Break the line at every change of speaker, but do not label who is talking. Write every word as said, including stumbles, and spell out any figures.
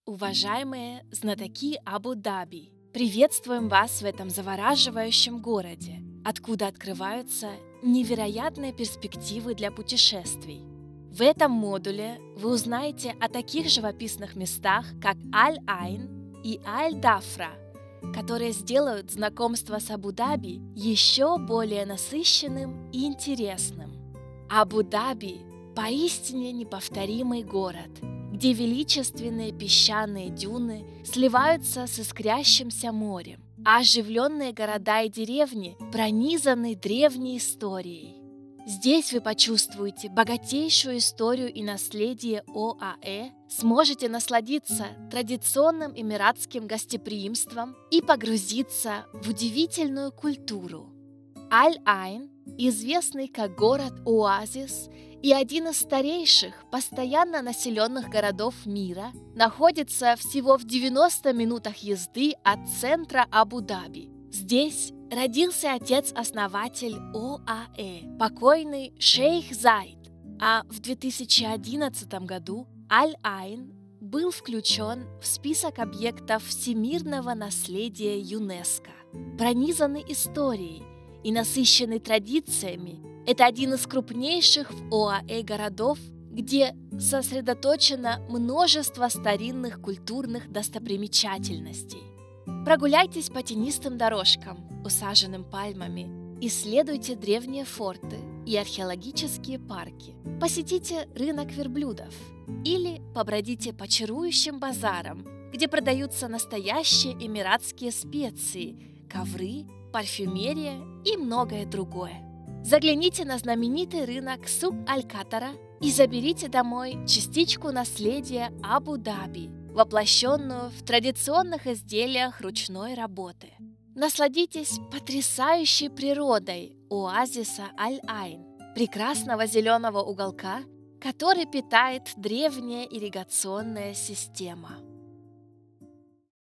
Уважаемые знатоки Абу-Даби, приветствуем вас в этом завораживающем городе, откуда открываются невероятные перспективы для путешествий. В этом модуле вы узнаете о таких живописных местах, как Аль-Айн и Аль-Дафра, которые сделают знакомство с Абу-Даби еще более насыщенным и интересным. Абу-Даби – поистине неповторимый город, где величественные песчаные дюны сливаются с искрящимся морем, а оживленные города и деревни пронизаны древней историей. Здесь вы почувствуете богатейшую историю и наследие ОАЭ, сможете насладиться традиционным эмиратским гостеприимством и погрузиться в удивительную культуру. Аль-Айн, известный как город-оазис и один из старейших постоянно населенных городов мира, находится всего в девяноста минутах езды от центра Абу-Даби. Здесь родился отец-основатель ОАЭ, покойный шейх Заид, а в две тысячи одиннадцатом году Аль-Айн был включен в список объектов всемирного наследия ЮНЕСКО. Пронизанный историей и насыщенный традициями, это один из крупнейших в ОАЭ городов, где сосредоточено множество старинных культурных достопримечательностей. Прогуляйтесь по тенистым дорожкам, усаженным пальмами, исследуйте древние форты и археологические парки, посетите рынок верблюдов или побродите по чарующим базарам, где продаются настоящие эмиратские специи, ковры, парфюмерия и многое другое. Загляните на знаменитый рынок Сук Аль-Катара и заберите домой частичку наследия Абу-Даби, воплощенную в традиционных изделиях ручной работы. Насладитесь потрясающей природой оазиса Аль-Айн, прекрасного зеленого уголка, который питает древняя ирригационная система.